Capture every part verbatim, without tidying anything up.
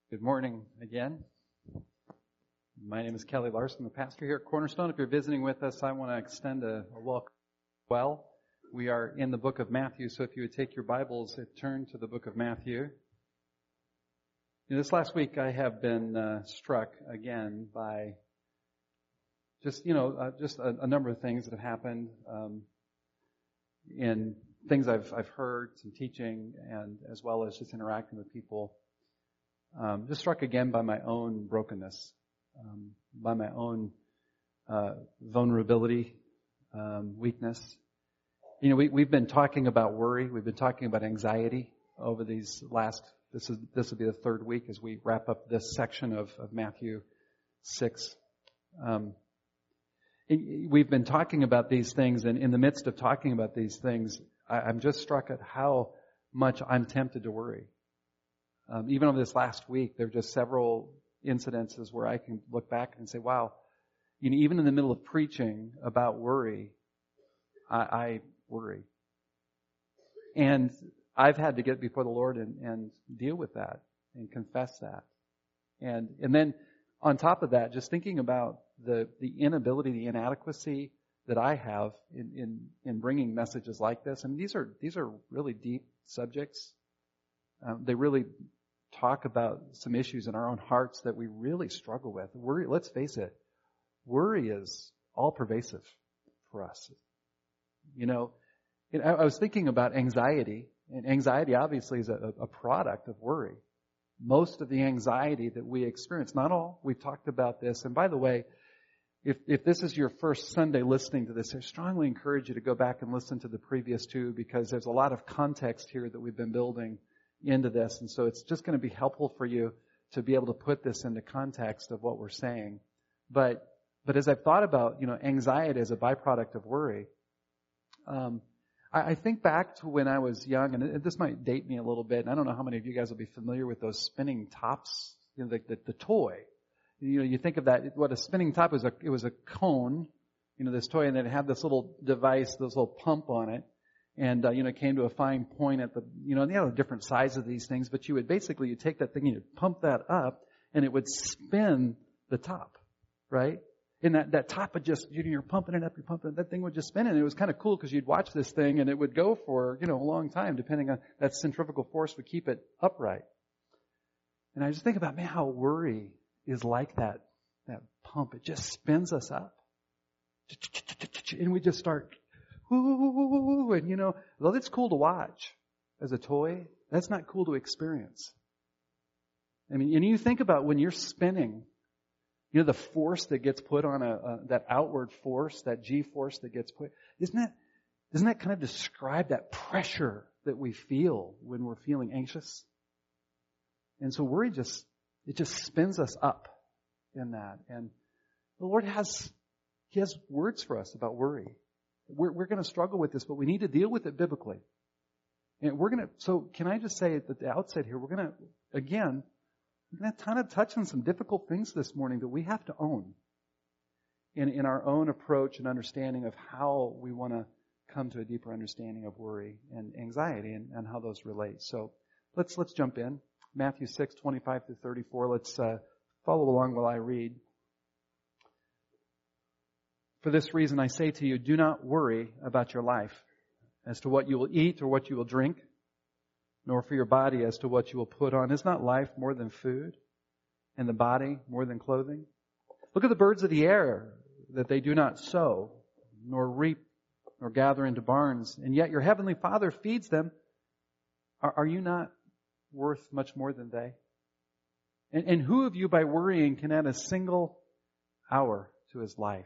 Good morning again. My name is Kelly Larson, the pastor here at Cornerstone. If you're visiting with us, I want to extend a, a welcome. Well, we are in the book of Matthew, so if you would take your Bibles and turn to the book of Matthew. You know, this last week I have been uh, struck again by just, you know, uh, just a, a number of things that have happened um, in things I've I've heard, some teaching, and as well as just interacting with people. Um, just struck again by my own brokenness, um, by my own uh, vulnerability, um, weakness. You know, we, we've been talking about worry. We've been talking about anxiety over these last. This is this will be the third week as we wrap up this section of, of Matthew six. Um, we've been talking about these things, and in the midst of talking about these things, I, I'm just struck at how much I'm tempted to worry. Um, even over this last week, there are just several incidences where I can look back and say, wow, you know, even in the middle of preaching about worry, I, I worry. And I've had to get before the Lord and, and deal with that and confess that. And and then on top of that, just thinking about the, the inability, the inadequacy that I have in, in, in bringing messages like this. I mean, these are, these are really deep subjects. Um, they really talk about some issues in our own hearts that we really struggle with. Worry, let's face it, worry is all pervasive for us. You know, it, I, I was thinking about anxiety, and anxiety obviously is a, a product of worry. Most of the anxiety that we experience, not all, we've talked about this. And by the way, if if this is your first Sunday listening to this, I strongly encourage you to go back and listen to the previous two, because there's a lot of context here that we've been building into this, and so it's just going to be helpful for you to be able to put this into context of what we're saying. But but as I've thought about, you know, anxiety as a byproduct of worry, um, I, I think back to when I was young, and it, this might date me a little bit, and I don't know how many of you guys will be familiar with those spinning tops, you know, the, the, the toy. You know, you think of that, what a spinning top was, a, it was a cone, you know, this toy, and then it had this little device, this little pump on it. And, uh, you know, it came to a fine point at the, you know, and they had different sizes of these things, but you would basically, you take that thing and you'd pump that up and it would spin the top, right? And that, that top would just, you know, you're pumping it up, you're pumping it, that thing would just spin. And it was kind of cool because you'd watch this thing and it would go for, you know, a long time, depending on that centrifugal force would keep it upright. And I just think about, man, how worry is like that, that pump. It just spins us up. And we just start, Ooh, and you know, though it's cool to watch as a toy, that's not cool to experience. I mean, and you think about when you're spinning, you know, the force that gets put on a, a that outward force, that G force that gets put, isn't that, doesn't that kind of describe that pressure that we feel when we're feeling anxious? And so worry just, it just spins us up in that. And the Lord has, He has words for us about worry. We're, we're going to struggle with this, but we need to deal with it biblically. And we're going to, so can I just say at the outset here, we're going to, again, we're going to kind of touch on some difficult things this morning that we have to own in, in our own approach and understanding of how we want to come to a deeper understanding of worry and anxiety and, and how those relate. So let's, let's jump in. Matthew six, twenty-five through thirty-four. Let's uh, follow along while I read. For this reason I say to you, do not worry about your life as to what you will eat or what you will drink, nor for your body as to what you will put on. Is not life more than food, and the body more than clothing? Look at the birds of the air, that they do not sow, nor reap, nor gather into barns, and yet your heavenly Father feeds them. Are, are you not worth much more than they? And, and who of you by worrying can add a single hour to his life?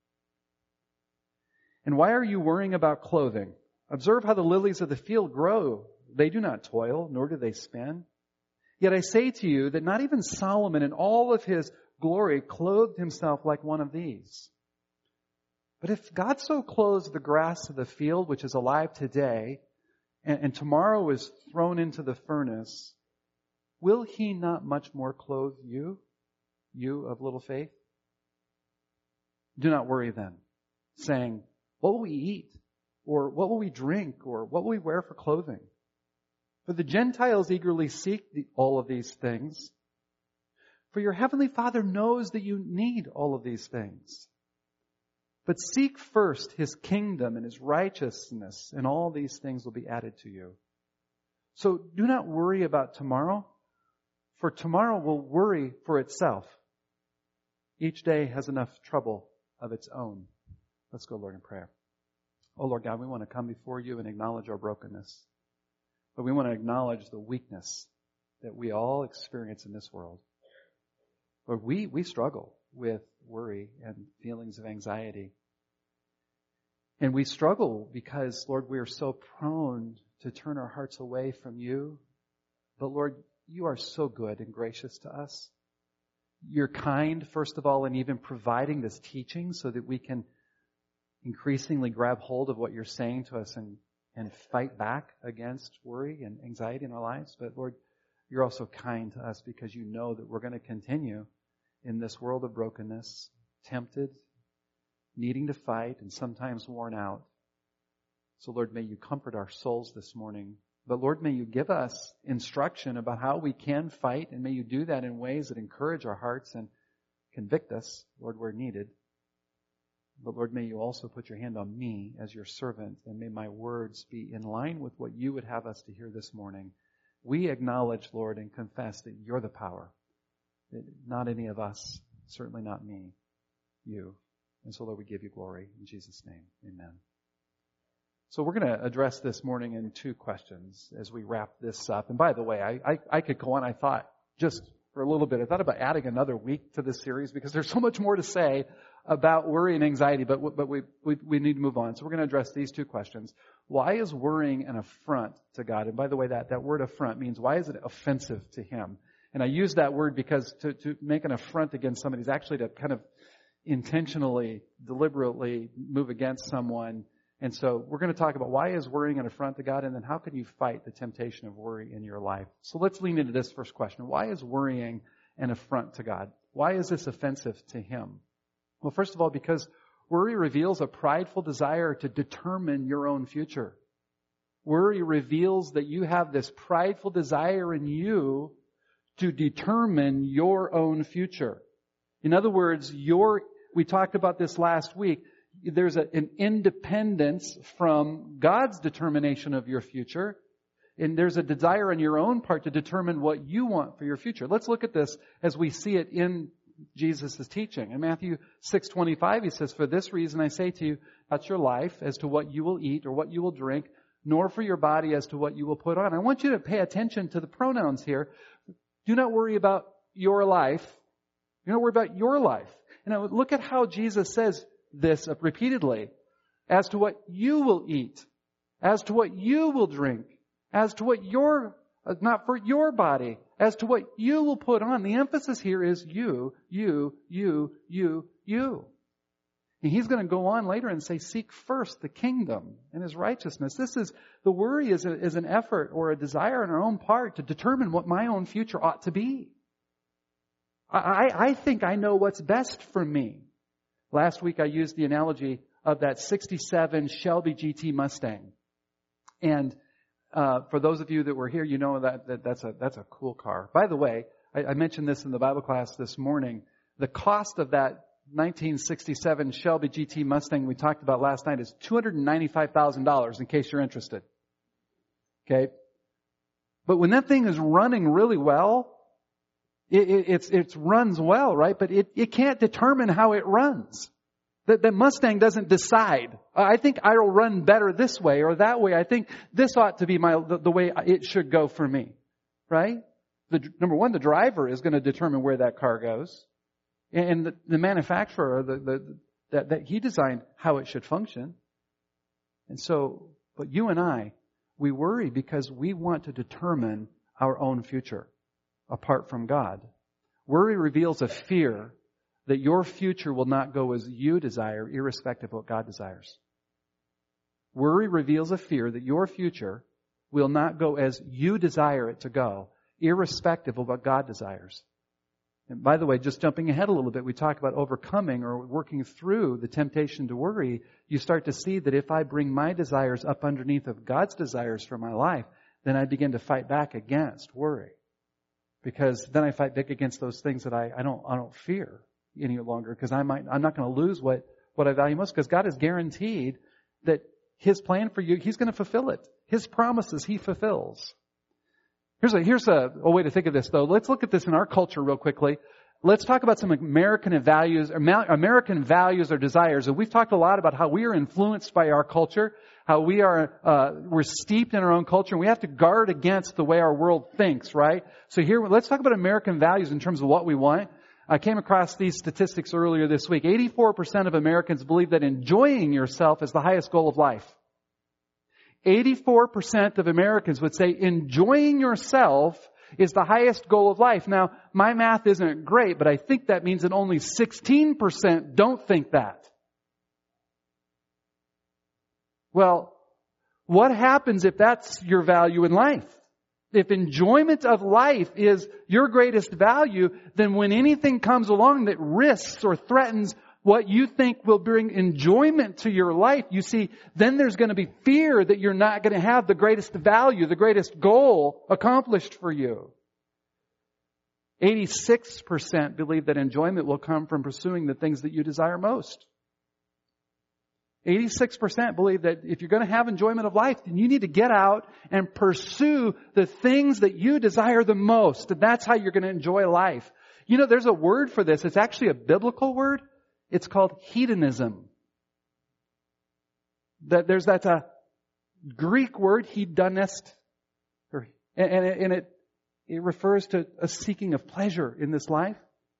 And why are you worrying about clothing? Observe how the lilies of the field grow. They do not toil, nor do they spin. Yet I say to you that not even Solomon in all of his glory clothed himself like one of these. But if God so clothes the grass of the field, which is alive today, and, and tomorrow is thrown into the furnace, will He not much more clothe you, you of little faith? Do not worry then, saying, what will we eat? Or what will we drink? Or what will we wear for clothing? For the Gentiles eagerly seek the, all of these things, For your heavenly Father knows that you need all of these things. But seek first His kingdom and His righteousness, and all these things will be added to you. So do not worry about tomorrow, for tomorrow will worry for itself. Each day has enough trouble of its own. Let's go, Lord, in prayer. Oh, Lord God, we want to come before you and acknowledge our brokenness. But we want to acknowledge the weakness that we all experience in this world. Lord, we, we struggle with worry and feelings of anxiety. And we struggle because, Lord, we are so prone to turn our hearts away from you. But Lord, you are so good and gracious to us. You're kind, first of all, in even providing this teaching so that we can increasingly grab hold of what you're saying to us and, and fight back against worry and anxiety in our lives. But Lord, you're also kind to us because you know that we're going to continue in this world of brokenness, tempted, needing to fight, and sometimes worn out. So Lord, may you comfort our souls this morning. But Lord, may you give us instruction about how we can fight, and may you do that in ways that encourage our hearts and convict us, Lord, where needed. But Lord, may you also put your hand on me as your servant, and may my words be in line with what you would have us to hear this morning. We acknowledge, Lord, and confess that you're the power. Not any of us, certainly not me, you. And so, Lord, we give you glory in Jesus' name. Amen. So we're going to address this morning in two questions as we wrap this up. And by the way, I, I, I could go on, I thought, just for a little bit. I thought about adding another week to this series because there's so much more to say about worry and anxiety, but, but we, we, we need to move on. So we're going to address these two questions. Why is worrying an affront to God? And by the way, that, that word affront means why is it offensive to Him? And I use that word because to, to make an affront against somebody is actually to kind of intentionally, deliberately move against someone. And so we're going to talk about why is worrying an affront to God, and then how can you fight the temptation of worry in your life. So let's lean into this first question. Why is worrying an affront to God? Why is this offensive to Him? Well, first of all, because worry reveals a prideful desire to determine your own future. Worry reveals that you have this prideful desire in you to determine your own future. In other words, your, we talked about this last week, there's a, an independence from God's determination of your future, and there's a desire on your own part to determine what you want for your future. Let's look at this as we see it in Jesus' teaching. In Matthew six twenty-five, He says, "For this reason I say to you, not your life as to what you will eat or what you will drink, nor for your body as to what you will put on." I want you to pay attention to the pronouns here. Do not worry about your life. Do not worry about your life. And look at how Jesus says this repeatedly. As to what you will eat, as to what you will drink, as to what your, not for your body, as to what you will put on. The emphasis here is you, you, you, you, you. And He's going to go on later and say, seek first the kingdom and His righteousness. This is, the worry is, a, is an effort or a desire on our own part to determine what my own future ought to be. I, I think I know what's best for me. Last week I used the analogy of that sixty-seven Shelby G T Mustang. And uh, for those of you that were here, you know that, that that's a that's a cool car. By the way, I, I mentioned this in the Bible class this morning. The cost of that nineteen sixty-seven Shelby G T Mustang we talked about last night is two hundred ninety-five thousand dollars, in case you're interested. Okay? But when that thing is running really well, it, it, it's, it runs well, right? But it, it can't determine how it runs. The, the Mustang doesn't decide. I think I'll run better this way or that way. I think this ought to be my the, the way it should go for me, right? The, number one, the driver is going to determine where that car goes. And the, the manufacturer, the, the, that, that he designed how it should function. And so, but you and I, we worry because we want to determine our own future apart from God. Worry reveals a fear that your future will not go as you desire, irrespective of what God desires. Worry reveals a fear that your future will not go as you desire it to go, irrespective of what God desires. And by the way, just jumping ahead a little bit, we talk about overcoming or working through the temptation to worry. You start to see that if I bring my desires up underneath of God's desires for my life, then I begin to fight back against worry. because then I fight back against those things that I, I don't I don't fear any longer, because I might I'm not going to lose what, what I value most, because God has guaranteed that His plan for you, He's going to fulfill it. His promises He fulfills. Here's a here's a, a way to think of this, though. Let's look at this in our culture real quickly. Let's talk about some American values, American values or desires. And we've talked a lot about how we are influenced by our culture, how we are, uh, we're steeped in our own culture, and we have to guard against the way our world thinks, right? So here, let's talk about American values in terms of what we want. I came across these statistics earlier this week. eighty-four percent of Americans believe that enjoying yourself is the highest goal of life. eighty-four percent of Americans would say enjoying yourself is the highest goal of life. Now, my math isn't great, but I think that means that only sixteen percent don't think that. Well, what happens if that's your value in life? If enjoyment of life is your greatest value, then when anything comes along that risks or threatens what you think will bring enjoyment to your life, you see, then there's going to be fear that you're not going to have the greatest value, the greatest goal accomplished for you. eighty-six percent believe that enjoyment will come from pursuing the things that you desire most. eighty-six percent believe that if you're going to have enjoyment of life, then you need to get out and pursue the things that you desire the most. And that's how you're going to enjoy life. You know, there's a word for this. It's actually a biblical word. It's called hedonism. That there's that's a Greek word, hedonist, or, and, and, it, and it it refers to a seeking of pleasure in this life.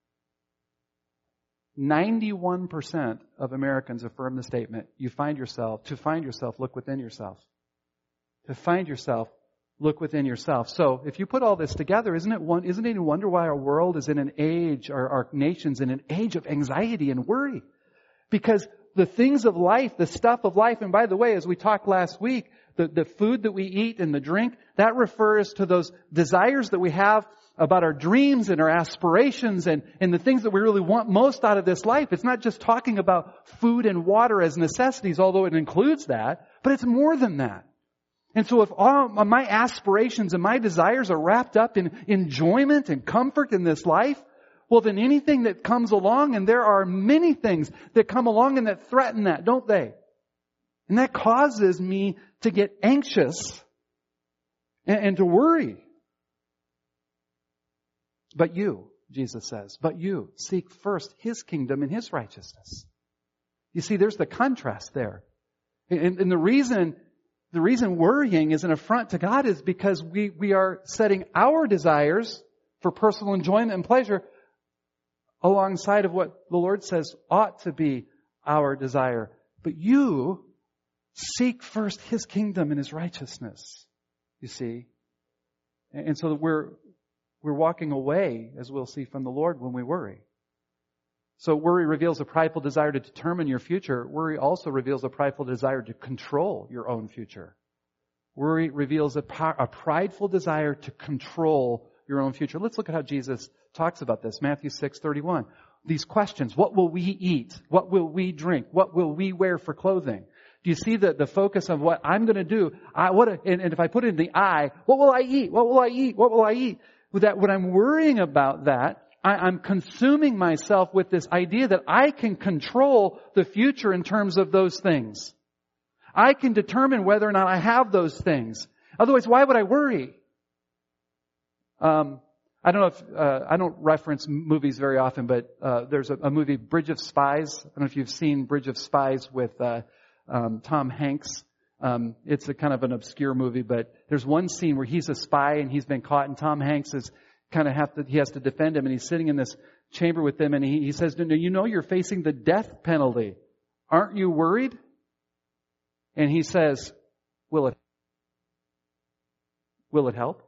ninety-one percent of Americans affirm the statement: "You find yourself to find yourself, look within yourself. To find yourself, look within yourself." So, if you put all this together, isn't it one? Isn't it any wonder why our world is in an age, or our nation's in an age of anxiety and worry? Because the things of life, the stuff of life, and by the way, as we talked last week, the, the food that we eat and the drink, that refers to those desires that we have about our dreams and our aspirations and, and the things that we really want most out of this life. It's not just talking about food and water as necessities, although it includes that, but it's more than that. And so if all my aspirations and my desires are wrapped up in enjoyment and comfort in this life, well, then anything that comes along, and there are many things that come along and that threaten that, don't they? And that causes me to get anxious and, and to worry. But you, Jesus says, but you seek first His kingdom and His righteousness. You see, there's the contrast there. And, and the reason The reason worrying is an affront to God is because we, we are setting our desires for personal enjoyment and pleasure alongside of what the Lord says ought to be our desire. But you seek first His kingdom and His righteousness, you see. And so we're, we're walking away, as we'll see, from the Lord when we worry. So worry reveals a prideful desire to determine your future. Worry also reveals a prideful desire to control your own future. Worry reveals a, a prideful desire to control your own future. Let's look at how Jesus talks about this. Matthew six thirty-one. These questions: what will we eat? What will we drink? What will we wear for clothing? Do you see the, the focus of what I'm going to do? I, what, and, and if I put it in the I, what will I eat? What will I eat? What will I eat? With that, when I'm worrying about that, I'm consuming myself with this idea that I can control the future in terms of those things. I can determine whether or not I have those things. Otherwise, why would I worry? Um, I don't know if, uh, I don't reference movies very often, but uh, there's a, a movie, Bridge of Spies. I don't know if you've seen Bridge of Spies with uh, um, Tom Hanks. Um, it's a kind of an obscure movie, but there's one scene where he's a spy and he's been caught, and Tom Hanks is kind of have to, he has to defend him, and he's sitting in this chamber with them, and he, he says, no, you know you're facing the death penalty. Aren't you worried? And he says, will it, will it help?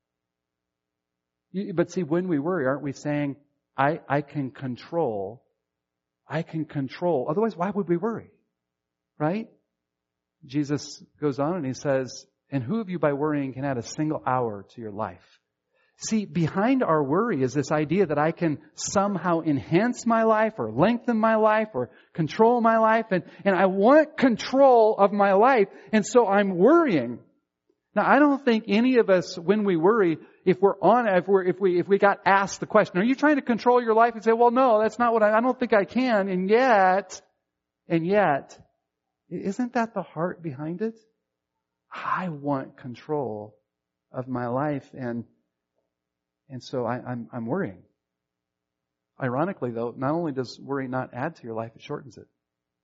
You, but see, when we worry, aren't we saying, I, I can control, I can control. Otherwise, why would we worry? Right? Jesus goes on and He says, and who of you by worrying can add a single hour to your life? See, behind our worry is this idea that I can somehow enhance my life or lengthen my life or control my life. And, and I want control of my life. And so I'm worrying. Now, I don't think any of us, when we worry, if we're on, if we're, if we, if we got asked the question, are you trying to control your life? And say, well, no, that's not what I, I don't think I can. And yet, and yet, isn't that the heart behind it? I want control of my life, and, and so I, I'm, I'm worrying. Ironically though, not only does worry not add to your life, it shortens it.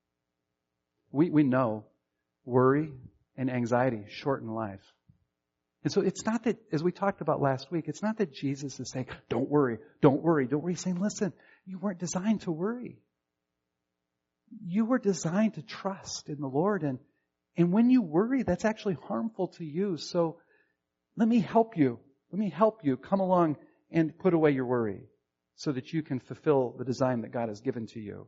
We, we know worry and anxiety shorten life. And so it's not that, as we talked about last week, it's not that Jesus is saying, don't worry, don't worry, don't worry. He's saying, listen, you weren't designed to worry. You were designed to trust in the Lord. And, and when you worry, that's actually harmful to you. So let me help you. Let me help you. Come along and put away your worry so that you can fulfill the design that God has given to you.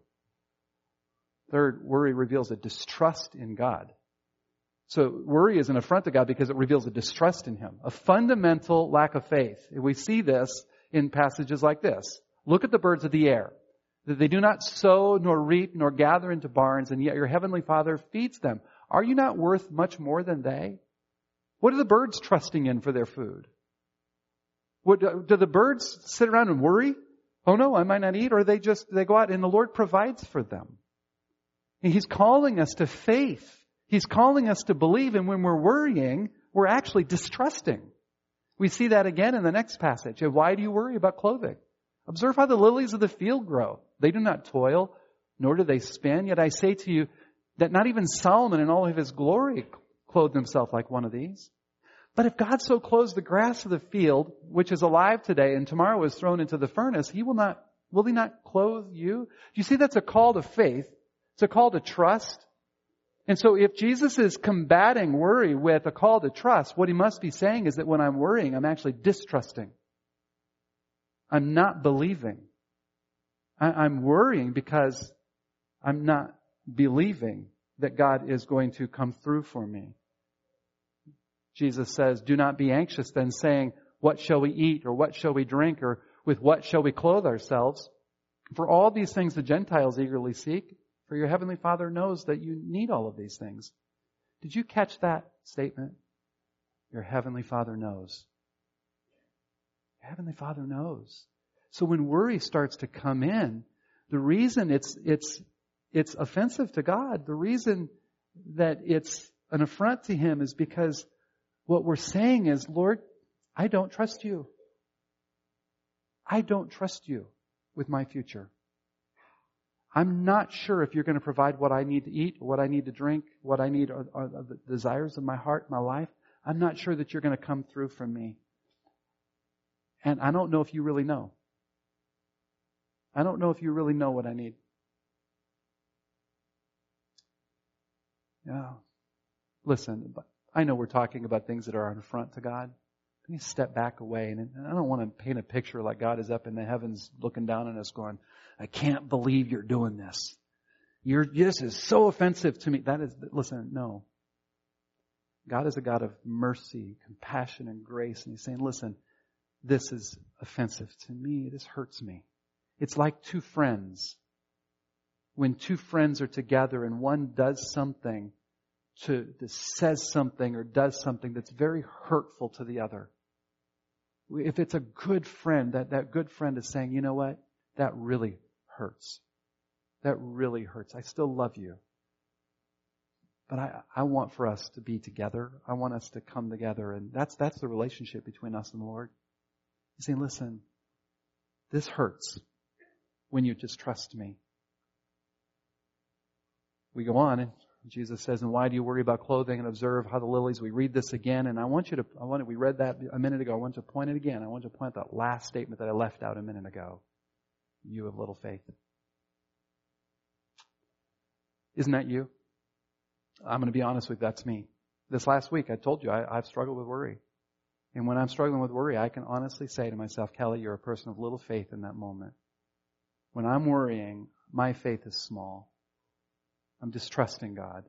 Third, worry reveals a distrust in God. So worry is an affront to God because it reveals a distrust in Him, a fundamental lack of faith. We see this in passages like this. Look at the birds of the air. That they do not sow, nor reap, nor gather into barns, and yet your heavenly Father feeds them. Are you not worth much more than they? What are the birds trusting in for their food? What, do the birds sit around and worry? Oh no, I might not eat. Or they just, they go out and the Lord provides for them. And He's calling us to faith. He's calling us to believe. And when we're worrying, we're actually distrusting. We see that again in the next passage. Why do you worry about clothing? Observe how the lilies of the field grow. They do not toil, nor do they spin. Yet I say to you that not even Solomon in all of his glory clothed himself like one of these. But if God so clothes the grass of the field, which is alive today and tomorrow is thrown into the furnace, He will not, will He not clothe you? Do you see that's a call to faith? It's a call to trust. And so if Jesus is combating worry with a call to trust, what He must be saying is that when I'm worrying, I'm actually distrusting. I'm not believing. I, I'm worrying because I'm not believing that God is going to come through for me. Jesus says, do not be anxious then, saying, what shall we eat, or what shall we drink, or with what shall we clothe ourselves? For all these things the Gentiles eagerly seek, for your heavenly Father knows that you need all of these things. Did you catch that statement? Your heavenly Father knows. Your heavenly Father knows. So when worry starts to come in, the reason it's, it's, it's offensive to God, the reason that it's an affront to Him is because what we're saying is, Lord, I don't trust you. I don't trust you with my future. I'm not sure if you're going to provide what I need to eat, or what I need to drink, what I need are, are the desires of my heart, my life. I'm not sure that you're going to come through for me. And I don't know if you really know. I don't know if you really know what I need. Yeah. Listen, I know we're talking about things that are an affront to God. Let me step back away. And I don't want to paint a picture like God is up in the heavens looking down on us going, I can't believe you're doing this. You're, this is so offensive to me. That is, listen, no. God is a God of mercy, compassion, and grace. And He's saying, listen, this is offensive to me. This hurts me. It's like two friends. When two friends are together and one does something to, that says something or does something that's very hurtful to the other. If it's a good friend, that, that good friend is saying, you know what? That really hurts. That really hurts. I still love you. But I, I want for us to be together. I want us to come together. And that's, that's the relationship between us and the Lord. He's saying, listen, this hurts when you just trust me. We go on and Jesus says, and why do you worry about clothing, and observe how the lilies, we read this again, and I want you to, I want to, we read that a minute ago, I want to point it again. I want to point that last statement that I left out a minute ago. You have little faith. Isn't that you? I'm going to be honest with you, that's me. This last week, I told you, I, I've struggled with worry. And when I'm struggling with worry, I can honestly say to myself, Kelly, you're a person of little faith in that moment. When I'm worrying, my faith is small. I'm distrusting God.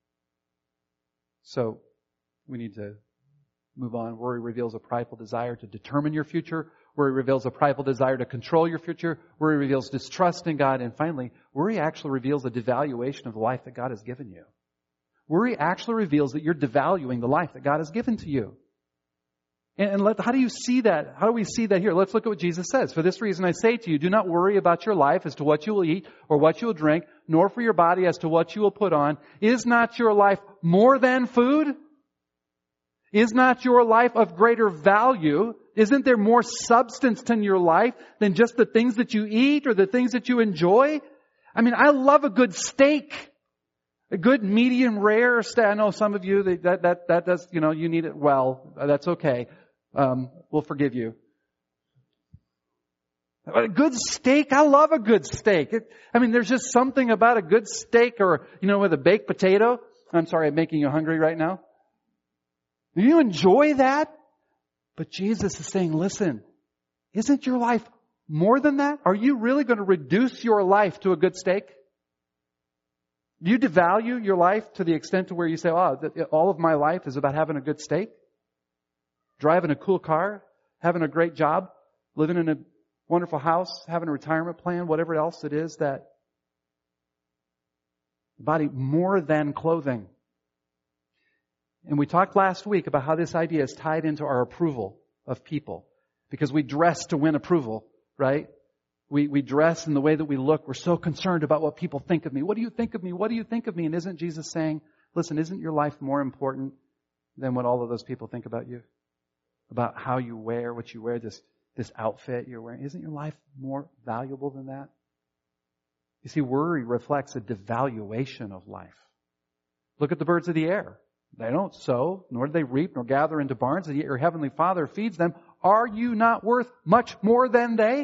So we need to move on. Worry reveals a prideful desire to determine your future. Worry reveals a prideful desire to control your future. Worry reveals distrust in God. And finally, worry actually reveals a devaluation of the life that God has given you. Worry actually reveals that you're devaluing the life that God has given to you. And let, how do you see that? How do we see that here? Let's look at what Jesus says. For this reason I say to you, do not worry about your life as to what you will eat or what you will drink, nor for your body as to what you will put on. Is not your life more than food? Is not your life of greater value? Isn't there more substance in your life than just the things that you eat or the things that you enjoy? I mean, I love a good steak. A good medium rare steak. I know some of you, that, that, that does, you know, you need it well. That's okay. Um, we'll forgive you. A good steak, I love a good steak. It, I mean, there's just something about a good steak or, you know, with a baked potato. I'm sorry, I'm making you hungry right now. Do you enjoy that? But Jesus is saying, listen, isn't your life more than that? Are you really going to reduce your life to a good steak? Do you devalue your life to the extent to where you say, oh, all of my life is about having a good steak? Driving a cool car? Having a great job? Living in a wonderful house? Having a retirement plan? Whatever else it is that body more than clothing. And we talked last week about how this idea is tied into our approval of people. Because we dress to win approval, right? We, we dress in the way that we look. We're so concerned about what people think of me. What do you think of me? What do you think of me? And isn't Jesus saying, listen, isn't your life more important than what all of those people think about you? About how you wear, what you wear, this, this outfit you're wearing. Isn't your life more valuable than that? You see, worry reflects a devaluation of life. Look at the birds of the air. They don't sow, nor do they reap, nor gather into barns, and yet your heavenly Father feeds them. Are you not worth much more than they?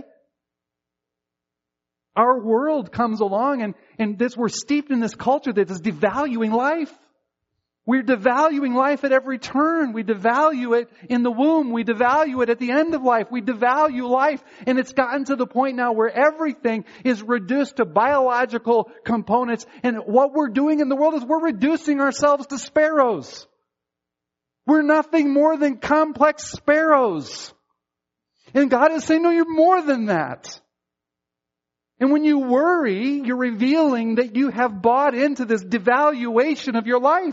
Our world comes along and, and this, we're steeped in this culture that is devaluing life. We're devaluing life at every turn. We devalue it in the womb. We devalue it at the end of life. We devalue life. And it's gotten to the point now where everything is reduced to biological components. And what we're doing in the world is we're reducing ourselves to sparrows. We're nothing more than complex sparrows. And God is saying, no, you're more than that. And when you worry, you're revealing that you have bought into this devaluation of your life.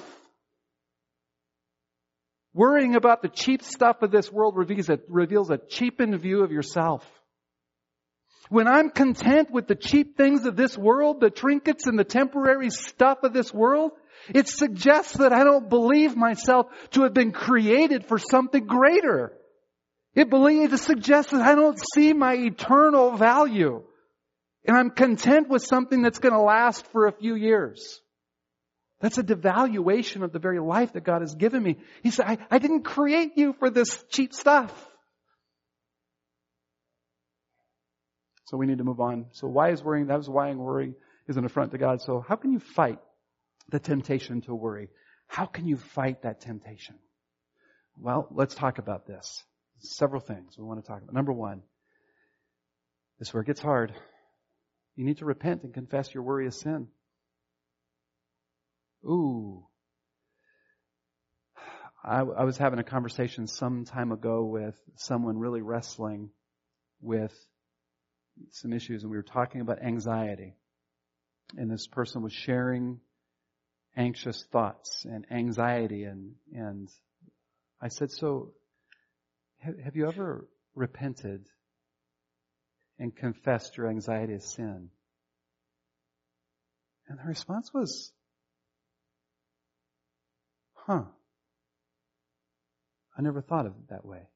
Worrying about the cheap stuff of this world reveals a, reveals a cheapened view of yourself. When I'm content with the cheap things of this world, the trinkets and the temporary stuff of this world, it suggests that I don't believe myself to have been created for something greater. It, believes, it suggests that I don't see my eternal value. And I'm content with something that's going to last for a few years. That's a devaluation of the very life that God has given me. He said, I, I didn't create you for this cheap stuff. So we need to move on. So why is worrying? That was why worrying is an affront to God. So how can you fight the temptation to worry? How can you fight that temptation? Well, let's talk about this. Several things we want to talk about. Number one, this is where it gets hard. You need to repent and confess your worry as sin. Ooh. I, I was having a conversation some time ago with someone really wrestling with some issues, and we were talking about anxiety. And this person was sharing anxious thoughts and anxiety, and and I said, so have, have you ever repented and confessed your anxiety as sin? And the response was, huh, I never thought of it that way.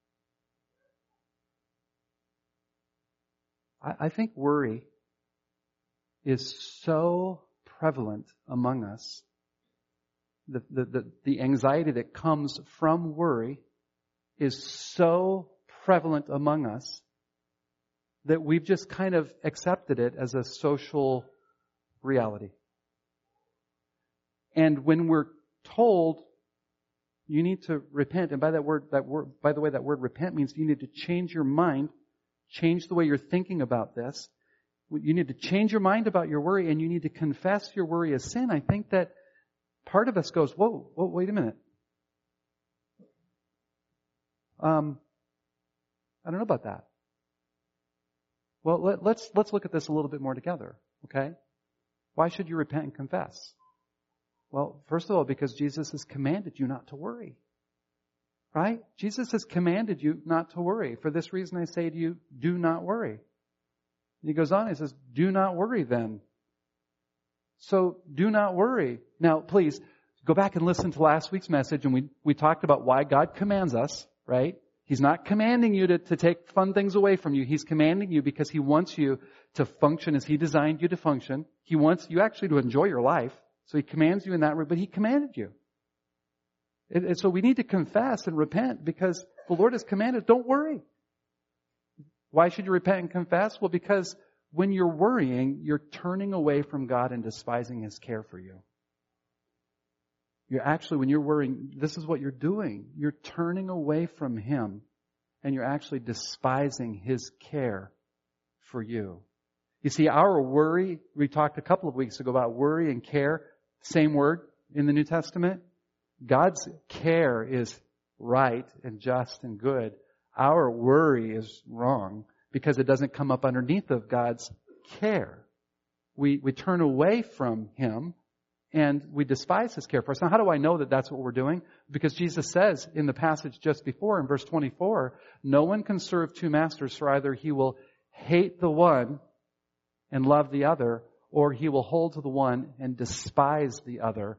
I, I think worry is so prevalent among us. The, the, the, the anxiety that comes from worry is so prevalent among us that we've just kind of accepted it as a social reality. And when we're told you need to repent, and by that word, that word, by the way, that word repent means you need to change your mind, change the way you're thinking about this. You need to change your mind about your worry, and you need to confess your worry as sin. I think that part of us goes, whoa, whoa, wait a minute. Um, I don't know about that. Well, let, let's let's look at this a little bit more together, okay? Why should you repent and confess? Well, first of all, because Jesus has commanded you not to worry. Right? Jesus has commanded you not to worry. For this reason I say to you, do not worry. And he goes on, he says, do not worry then. So do not worry. Now, please, go back and listen to last week's message, and we, we talked about why God commands us, right? He's not commanding you to, to take fun things away from you. He's commanding you because He wants you to function as He designed you to function. He wants you actually to enjoy your life. So He commands you in that way, but He commanded you. And, and so we need to confess and repent because the Lord has commanded, don't worry. Why should you repent and confess? Well, because when you're worrying, you're turning away from God and despising His care for you. You're actually, when you're worrying, this is what you're doing. You're turning away from Him and you're actually despising His care for you. You see, our worry, we talked a couple of weeks ago about worry and care, same word in the New Testament. God's care is right and just and good. Our worry is wrong because it doesn't come up underneath of God's care. We, we turn away from Him and we despise His care for us. Now, how do I know that that's what we're doing? Because Jesus says in the passage just before, in verse twenty-four, no one can serve two masters, for either he will hate the one and love the other, or he will hold to the one and despise the other.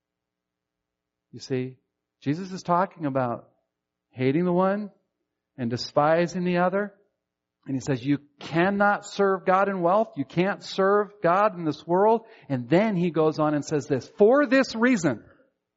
You see, Jesus is talking about hating the one and despising the other. And He says, you cannot serve God in wealth. You can't serve God in this world. And then He goes on and says this, for this reason,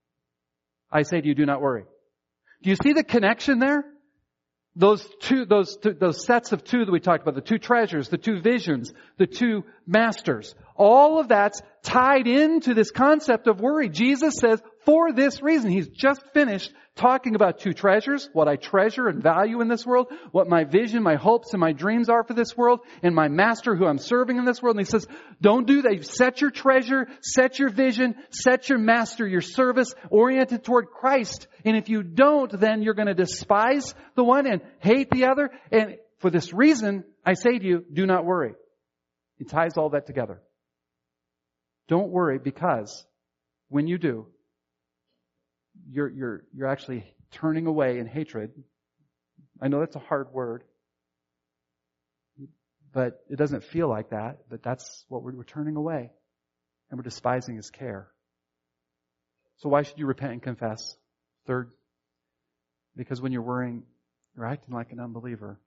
I say to you, do not worry. Do you see the connection there? Those two, those two, those sets of two that we talked about, the two treasures, the two visions, the two masters, all of that's tied into this concept of worry. Jesus says, for this reason, He's just finished talking about two treasures, what I treasure and value in this world, what my vision, my hopes, and my dreams are for this world, and my master who I'm serving in this world. And He says, don't do that. Set your treasure, set your vision, set your master, your service oriented toward Christ. And if you don't, then you're going to despise the one and hate the other. And for this reason, I say to you, do not worry. He ties all that together. Don't worry, because when you do, You're, you're, you're actually turning away in hatred. I know that's a hard word, but it doesn't feel like that, but that's what we're, we're turning away, and we're despising His care. So why should you repent and confess? Third, because when you're worrying, you're acting like an unbeliever.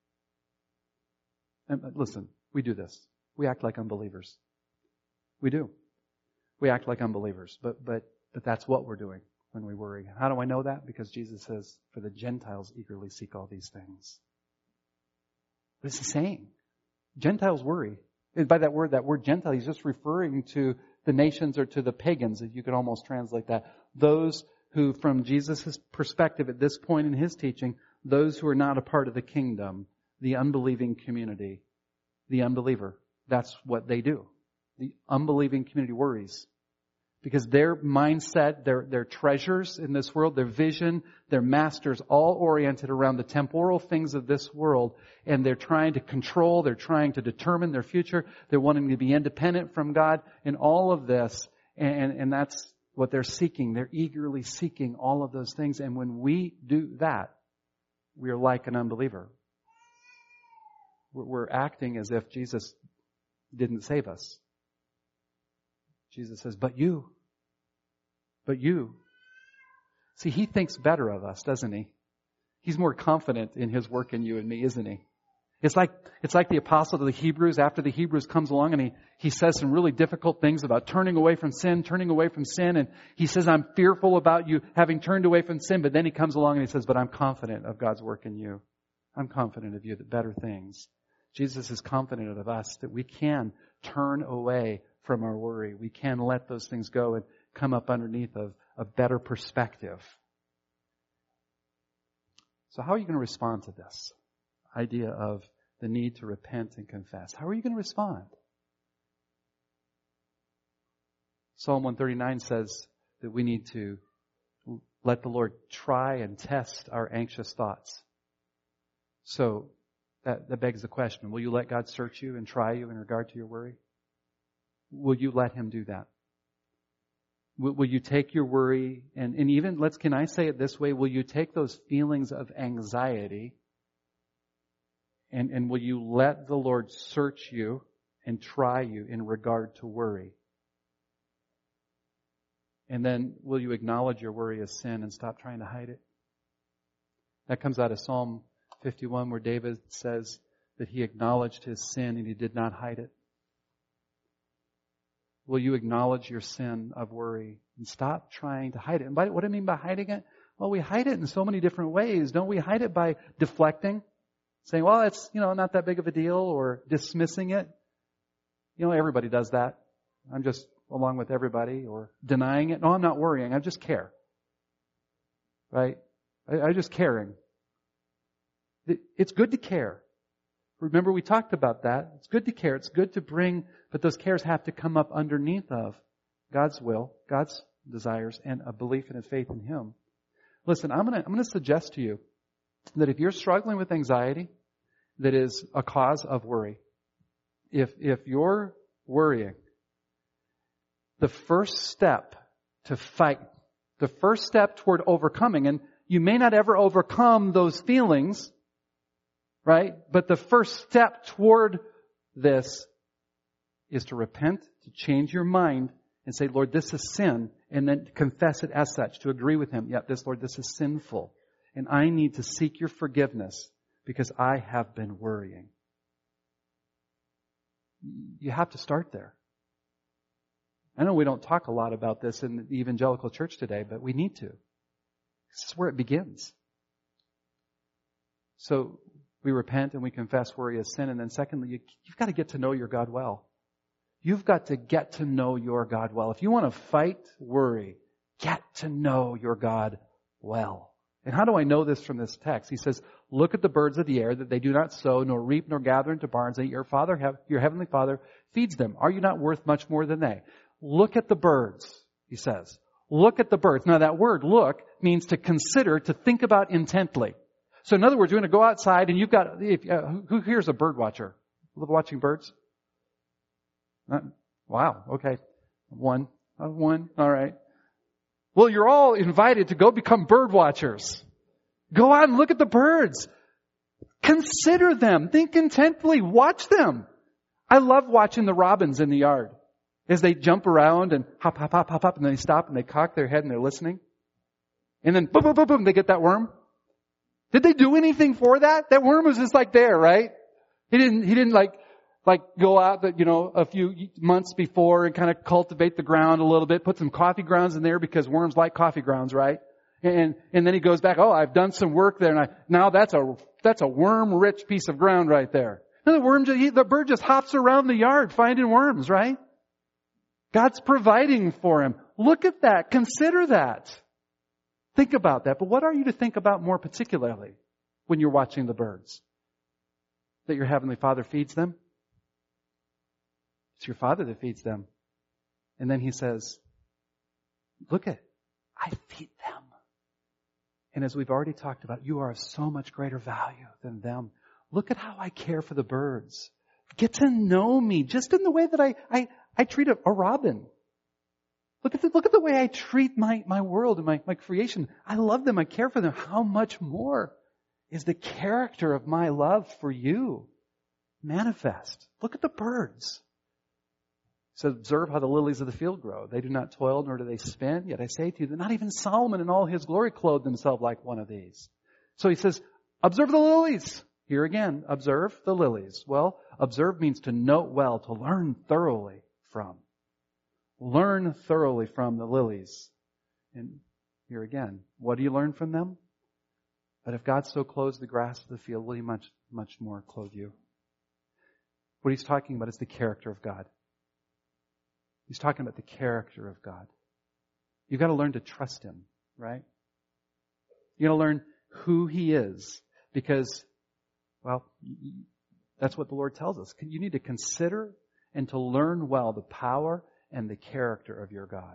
And listen, we do this. We act like unbelievers. We do. We act like unbelievers, but, but, but that's what we're doing when we worry. How do I know that? Because Jesus says, for the Gentiles eagerly seek all these things. What is He saying? Gentiles worry. And by that word, that word Gentile, He's just referring to the nations or to the pagans, if you could almost translate that. Those who, from Jesus' perspective at this point in His teaching, those who are not a part of the kingdom, the unbelieving community, the unbeliever. That's what they do. The unbelieving community worries. Because their mindset, their, their treasures in this world, their vision, their masters, all oriented around the temporal things of this world. And they're trying to control, they're trying to determine their future. They're wanting to be independent from God in all of this. And, and that's what they're seeking. They're eagerly seeking all of those things. And when we do that, we are like an unbeliever. We're, we're acting as if Jesus didn't save us. Jesus says, but you, but you. See, He thinks better of us, doesn't He? He's more confident in His work in you and me, isn't He? It's like, it's like the apostle to the Hebrews, after the Hebrews comes along and he, he says some really difficult things about turning away from sin, turning away from sin. And he says, I'm fearful about you having turned away from sin. But then he comes along and he says, but I'm confident of God's work in you. I'm confident of you that better things. Jesus is confident of us that we can turn away from our worry. We can let those things go and come up underneath of a better perspective. So how are you going to respond to this idea of the need to repent and confess? How are you going to respond? Psalm one thirty-nine says that we need to let the Lord try and test our anxious thoughts. So that, that begs the question, will you let God search you and try you in regard to your worry? Will you let Him do that? Will, will you take your worry and, and even, let's, can I say it this way? Will you take those feelings of anxiety and, and will you let the Lord search you and try you in regard to worry? And then will you acknowledge your worry as sin and stop trying to hide it? That comes out of Psalm fifty-one, where David says that he acknowledged his sin and he did not hide it. Will you acknowledge your sin of worry and stop trying to hide it? And by, what do I mean by hiding it? Well, we hide it in so many different ways. Don't we hide it by deflecting? Saying, well, it's, you know, not that big of a deal, or dismissing it. You know, everybody does that. I'm just along with everybody, or denying it. No, I'm not worrying. I just care. Right? I, I just caring. It, it's good to care. Remember we talked about that. It's good to care. It's good to bring, but those cares have to come up underneath of God's will, God's desires, and a belief and a faith in Him. Listen, I'm gonna, I'm gonna suggest to you that if you're struggling with anxiety that is a cause of worry, if, if you're worrying, the first step to fight, the first step toward overcoming, and you may not ever overcome those feelings, right? But the first step toward this is to repent, to change your mind and say, Lord, this is sin, and then confess it as such, to agree with Him. Yeah, this, Lord, this is sinful, and I need to seek your forgiveness because I have been worrying. You have to start there. I know we don't talk a lot about this in the evangelical church today, but we need to. This is where it begins. So we repent and we confess worry as sin. And then secondly, you, you've got to get to know your God well. You've got to get to know your God well. If you want to fight worry, get to know your God well. And how do I know this from this text? He says, look at the birds of the air, that they do not sow, nor reap, nor gather into barns, and your Father, have, your heavenly Father feeds them. Are you not worth much more than they? Look at the birds, he says. Look at the birds. Now that word, look, means to consider, to think about intently. So in other words, you're going to go outside and you've got, if, uh, who here's a bird watcher? Love watching birds? Not, wow, okay. One. Uh, one, all right. Well, you're all invited to go become bird watchers. Go out and look at the birds. Consider them. Think intently. Watch them. I love watching the robins in the yard as they jump around and hop, hop, hop, hop, hop, and then they stop and they cock their head and they're listening. And then boom, boom, boom, boom, they get that worm. Did they do anything for that? That worm was just like there, right? He didn't, he didn't like, like go out, you know, a few months before and kind of cultivate the ground a little bit, put some coffee grounds in there because worms like coffee grounds, right? And, and then he goes back, oh, I've done some work there and I, now that's a, that's a worm-rich piece of ground right there. And the worm, just, he, the bird just hops around the yard finding worms, right? God's providing for him. Look at that. Consider that. Think about that. But what are you to think about more particularly when you're watching the birds? That your Heavenly Father feeds them? It's your Father that feeds them. And then He says, look at, I feed them. And as we've already talked about, you are of so much greater value than them. Look at how I care for the birds. Get to know me just in the way that I, I, I treat a, a robin. Look at the, look at the way I treat my, my world and my, my creation. I love them. I care for them. How much more is the character of my love for you manifest? Look at the birds. So observe how the lilies of the field grow. They do not toil, nor do they spin. Yet I say to you that not even Solomon in all his glory clothed himself like one of these. So he says, observe the lilies. Here again, observe the lilies. Well, observe means to note well, to learn thoroughly from. Learn thoroughly from the lilies. And here again, what do you learn from them? But if God so clothes the grass of the field, will He much, much more clothe you? What He's talking about is the character of God. He's talking about the character of God. You've got to learn to trust Him, right? You've got to learn who He is because, well, that's what the Lord tells us. You need to consider and to learn well the power and the character of your God.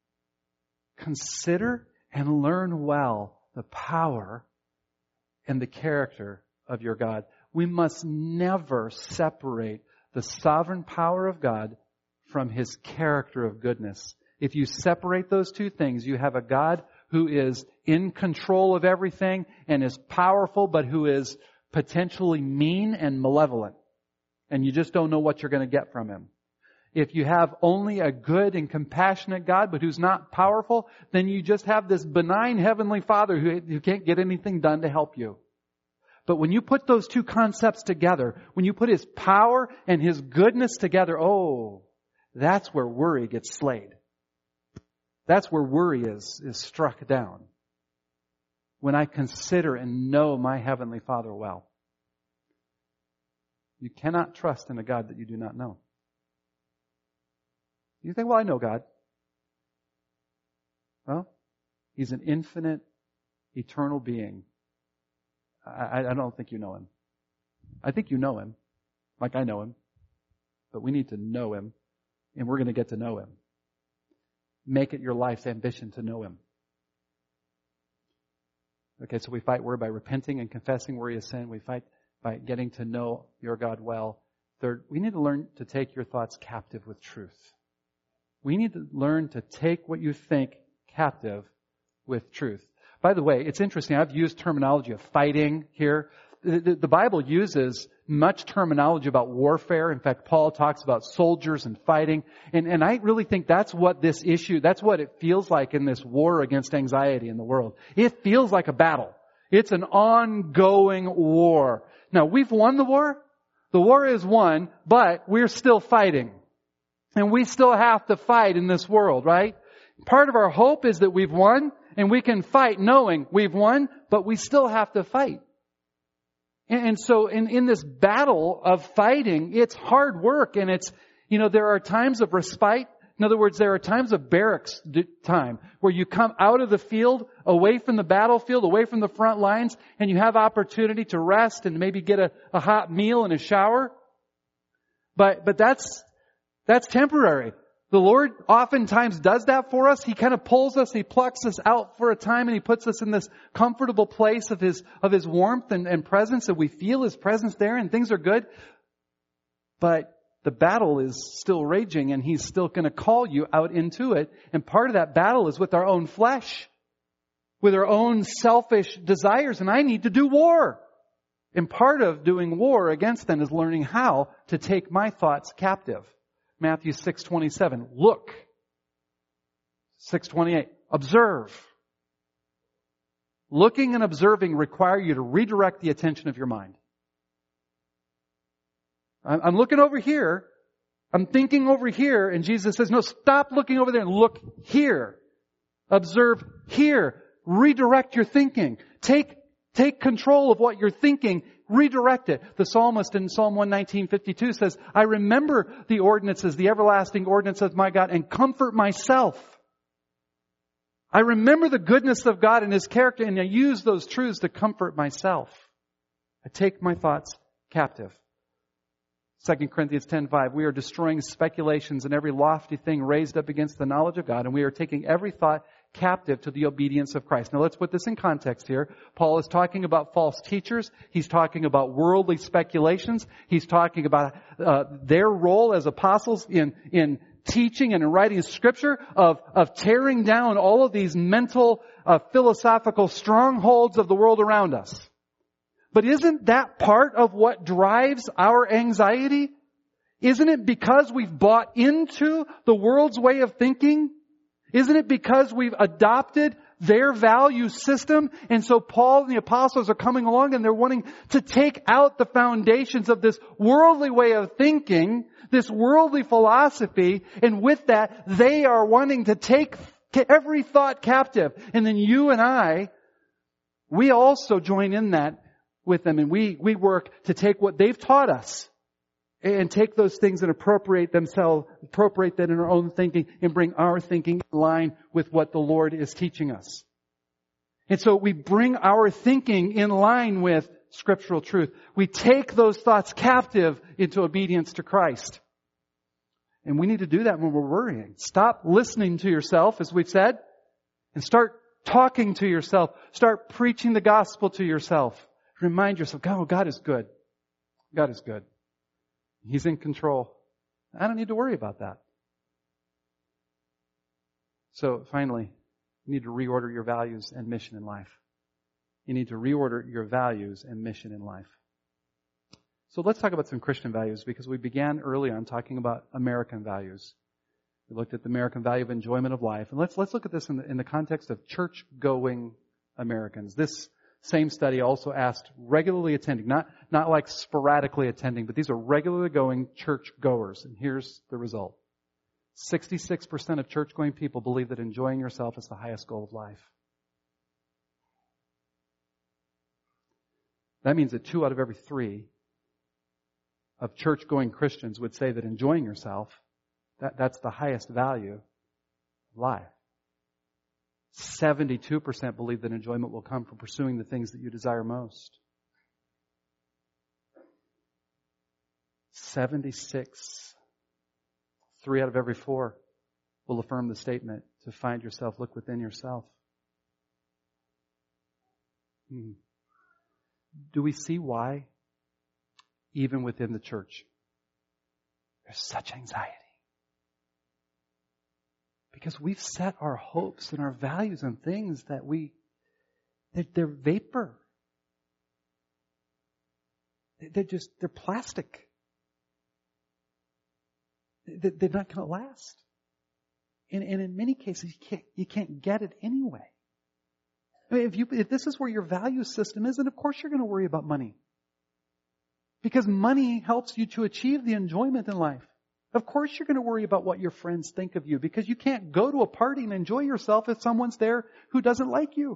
Consider and learn well the power and the character of your God. We must never separate the sovereign power of God from His character of goodness. If you separate those two things, you have a God who is in control of everything and is powerful, but who is potentially mean and malevolent. And you just don't know what you're going to get from Him. If you have only a good and compassionate God, but who's not powerful, then you just have this benign Heavenly Father who, who can't get anything done to help you. But when you put those two concepts together, when you put His power and His goodness together, oh, that's where worry gets slayed. That's where worry is, is struck down. When I consider and know my Heavenly Father well. You cannot trust in a God that you do not know. You think, well, I know God. Well, He's an infinite, eternal being. I, I don't think you know Him. I think you know Him, like I know Him. But we need to know Him, and we're going to get to know Him. Make it your life's ambition to know Him. Okay, so we fight worry by repenting and confessing where He has sinned. We fight by getting to know your God well. Third, we need to learn to take your thoughts captive with truth. We need to learn to take what you think captive with truth. By the way, it's interesting. I've used terminology of fighting here. The, the, the Bible uses much terminology about warfare. In fact, Paul talks about soldiers and fighting. And, and I really think that's what this issue, that's what it feels like in this war against anxiety in the world. It feels like a battle. It's an ongoing war. Now, we've won the war. The war is won, but we're still fighting. And we still have to fight in this world, right? Part of our hope is that we've won, and we can fight knowing we've won, but we still have to fight. And so in, in this battle of fighting, it's hard work, and it's, you know, there are times of respite. In other words, there are times of barracks time where you come out of the field, away from the battlefield, away from the front lines, and you have opportunity to rest and maybe get a, a hot meal and a shower. But, but that's, that's temporary. The Lord oftentimes does that for us. He kind of pulls us, He plucks us out for a time, and He puts us in this comfortable place of His, of His warmth and, and presence, and we feel His presence there, and things are good. But the battle is still raging, and He's still going to call you out into it. And part of that battle is with our own flesh, with our own selfish desires, and I need to do war. And part of doing war against them is learning how to take my thoughts captive. Matthew six twenty-seven, look. six twenty-eight, observe. Looking and observing require you to redirect the attention of your mind. I'm looking over here. I'm thinking over here. And Jesus says, no, stop looking over there and look here. Observe here. Redirect your thinking. Take, take control of what you're thinking. Redirect it. The psalmist in Psalm one nineteen fifty-two says, I remember the ordinances, the everlasting ordinances of my God, and comfort myself. I remember the goodness of God and His character, and I use those truths to comfort myself. I take my thoughts captive. Second Corinthians ten five, we are destroying speculations and every lofty thing raised up against the knowledge of God, and we are taking every thought captive to the obedience of Christ. Now let's put this in context here. Paul is talking about false teachers. He's talking about worldly speculations. He's talking about uh, their role as apostles in, in teaching and in writing Scripture of, of tearing down all of these mental, uh, philosophical strongholds of the world around us. But isn't that part of what drives our anxiety? Isn't it because we've bought into the world's way of thinking? Isn't it because we've adopted their value system? And so Paul and the apostles are coming along and they're wanting to take out the foundations of this worldly way of thinking, this worldly philosophy, and with that, they are wanting to take every thought captive. And then you and I, we also join in that with them, and we, we work to take what they've taught us and take those things and appropriate themselves, appropriate that in our own thinking and bring our thinking in line with what the Lord is teaching us. And so we bring our thinking in line with scriptural truth. We take those thoughts captive into obedience to Christ. And we need to do that when we're worrying. Stop listening to yourself, as we've said, and start talking to yourself. Start preaching the gospel to yourself. Remind yourself, God, oh, God is good. God is good. He's in control. I don't need to worry about that. So finally, you need to reorder your values and mission in life. You need to reorder your values and mission in life. So let's talk about some Christian values, because we began early on talking about American values. We looked at the American value of enjoyment of life. And let's let's look at this in the, in the context of church-going Americans. This same study also asked regularly attending, not, not like sporadically attending, but these are regularly going church-goers. And here's the result. sixty-six percent of church-going people believe that enjoying yourself is the highest goal of life. That means that two out of every three of church-going Christians would say that enjoying yourself, that, that's the highest value of life. seventy-two percent believe that enjoyment will come from pursuing the things that you desire most. seventy-six. Three out of every four will affirm the statement, to find yourself, look within yourself. Hmm. Do we see why, even within the church, there's such anxiety? Because we've set our hopes and our values on things that we, that they're vapor. They're just, they're plastic. They're not going to last. And, and in many cases, you can't, you can't get it anyway. I mean, if you, if this is where your value system is, then of course you're going to worry about money. Because money helps you to achieve the enjoyment in life. Of course you're going to worry about what your friends think of you, because you can't go to a party and enjoy yourself if someone's there who doesn't like you.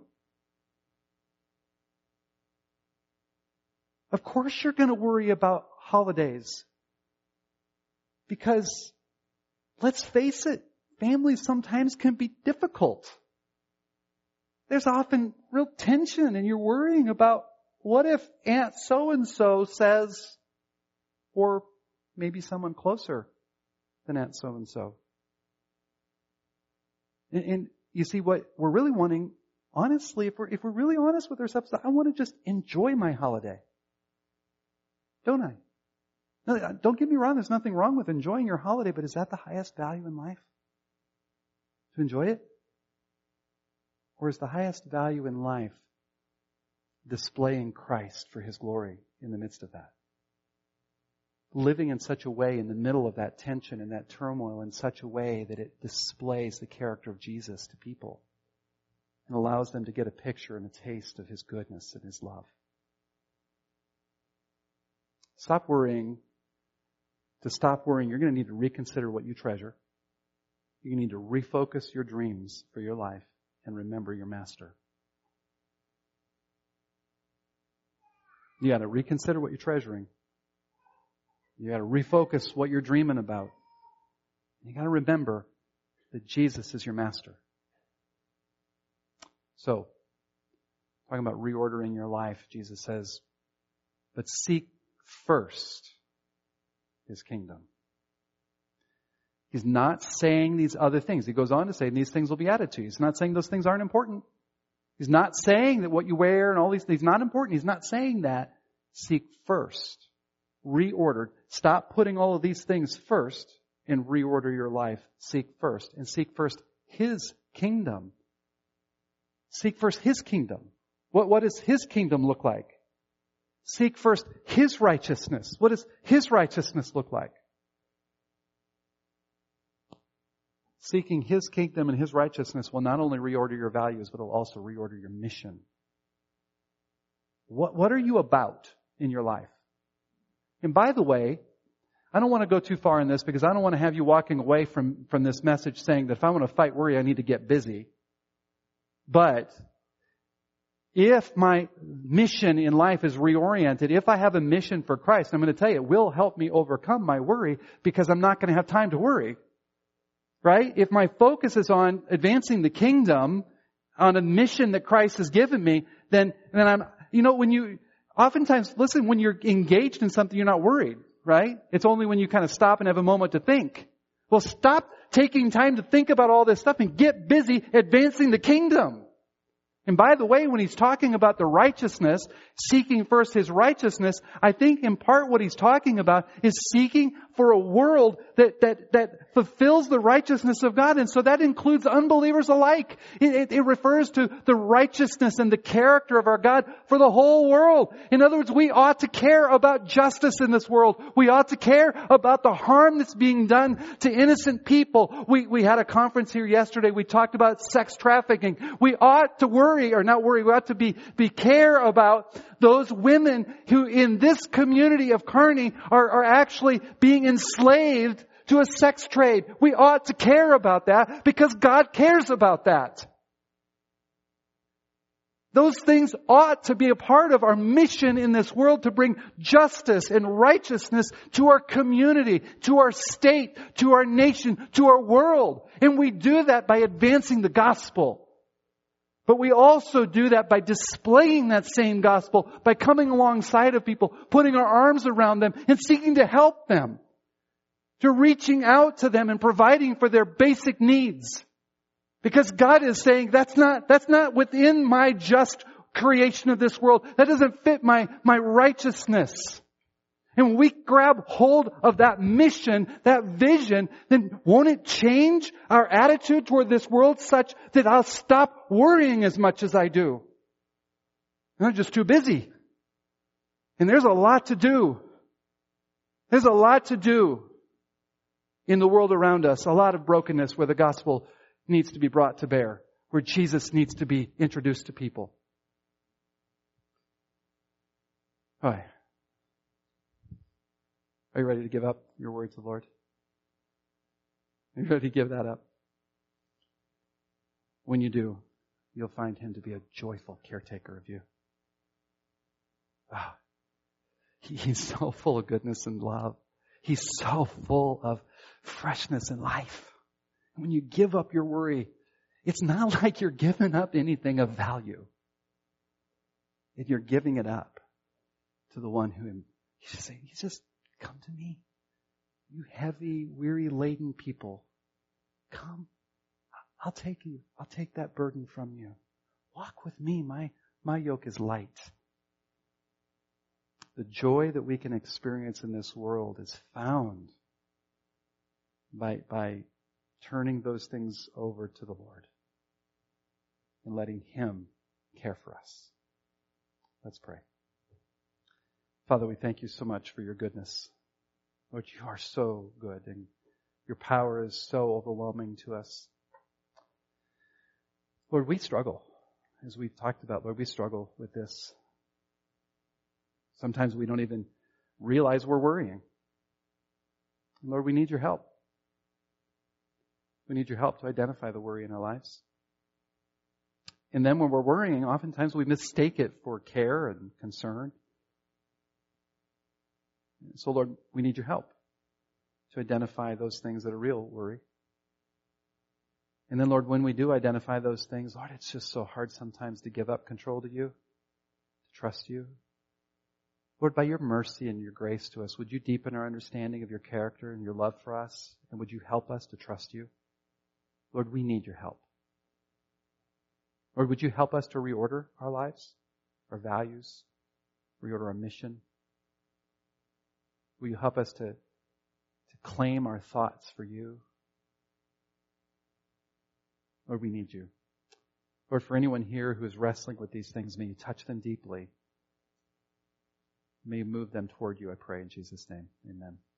Of course you're going to worry about holidays. Because, let's face it, families sometimes can be difficult. There's often real tension, and you're worrying about, what if Aunt so-and-so says, or maybe someone closer than Aunt so-and-so. And, and you see, what we're really wanting, honestly, if we're, if we're really honest with ourselves, I want to just enjoy my holiday. Don't I? No, don't get me wrong, there's nothing wrong with enjoying your holiday, but is that the highest value in life? To enjoy it? Or is the highest value in life displaying Christ for His glory in the midst of that? Living in such a way, in the middle of that tension and that turmoil, in such a way that it displays the character of Jesus to people and allows them to get a picture and a taste of His goodness and His love. Stop worrying. To stop worrying, you're going to need to reconsider what you treasure. You need to refocus your dreams for your life and remember your Master. You got to reconsider what you're treasuring. You got to refocus what you're dreaming about. You got to remember that Jesus is your Master. So, talking about reordering your life, Jesus says, but seek first His kingdom. He's not saying these other things. He goes on to say, these things will be added to you. He's not saying those things aren't important. He's not saying that what you wear and all these things not important. He's not saying that. Seek first. Reordered. Stop putting all of these things first and reorder your life. Seek first. And seek first His kingdom. Seek first His kingdom. What, what does His kingdom look like? Seek first His righteousness. What does His righteousness look like? Seeking His kingdom and His righteousness will not only reorder your values, but it will also reorder your mission. What, what are you about in your life? And by the way, I don't want to go too far in this, because I don't want to have you walking away from, from this message saying that if I want to fight worry, I need to get busy. But if my mission in life is reoriented, if I have a mission for Christ, I'm going to tell you, it will help me overcome my worry, because I'm not going to have time to worry. Right? If my focus is on advancing the kingdom, on a mission that Christ has given me, then, then I'm, you know, when you, oftentimes, listen, when you're engaged in something, you're not worried, right? It's only when you kind of stop and have a moment to think. Well, stop taking time to think about all this stuff and get busy advancing the kingdom. And by the way, when he's talking about the righteousness, seeking first his righteousness, I think in part what he's talking about is seeking for a world that, that, that fulfills the righteousness of God. And so that includes unbelievers alike. It, it, it refers to the righteousness and the character of our God for the whole world. In other words, we ought to care about justice in this world. We ought to care about the harm that's being done to innocent people. We, we had a conference here yesterday. We talked about sex trafficking. We ought to worry or not worry, we ought to be, be care about those women who in this community of Kearney are, are actually being enslaved to a sex trade. We ought to care about that because God cares about that. Those things ought to be a part of our mission in this world to bring justice and righteousness to our community, to our state, to our nation, to our world. And we do that by advancing the gospel. But we also do that by displaying that same gospel, by coming alongside of people, putting our arms around them and seeking to help them, to reaching out to them and providing for their basic needs. Because God is saying, that's not, that's not within my just creation of this world. That doesn't fit my, my righteousness. And when we grab hold of that mission, that vision, then won't it change our attitude toward this world such that I'll stop worrying as much as I do? I'm just too busy. And there's a lot to do. There's a lot to do in the world around us. A lot of brokenness where the gospel needs to be brought to bear, where Jesus needs to be introduced to people. All right. Are you ready to give up your word to the Lord? Are you ready to give that up? When you do, you'll find Him to be a joyful caretaker of you. Ah, He's so full of goodness and love. He's so full of freshness and life. When you give up your worry, it's not like you're giving up anything of value. If you're giving it up to the one who He's just saying, He's just come to me. You heavy, weary, laden people. Come. I'll take you. I'll take that burden from you. Walk with me. My, my yoke is light. The joy that we can experience in this world is found by, by turning those things over to the Lord and letting Him care for us. Let's pray. Father, we thank you so much for your goodness. Lord, you are so good and your power is so overwhelming to us. Lord, we struggle, as we've talked about. Lord, we struggle with this. Sometimes we don't even realize we're worrying. Lord, we need your help. We need your help to identify the worry in our lives. And then when we're worrying, oftentimes we mistake it for care and concern. So, Lord, we need your help to identify those things that are real worry. And then, Lord, when we do identify those things, Lord, it's just so hard sometimes to give up control to you, to trust you. Lord, by your mercy and your grace to us, would you deepen our understanding of your character and your love for us? And would you help us to trust you? Lord, we need your help. Lord, would you help us to reorder our lives, our values, reorder our mission? Will you help us to, to claim our thoughts for you? Lord, we need you. Lord, for anyone here who is wrestling with these things, may you touch them deeply. May you move them toward you, I pray in Jesus' name. Amen.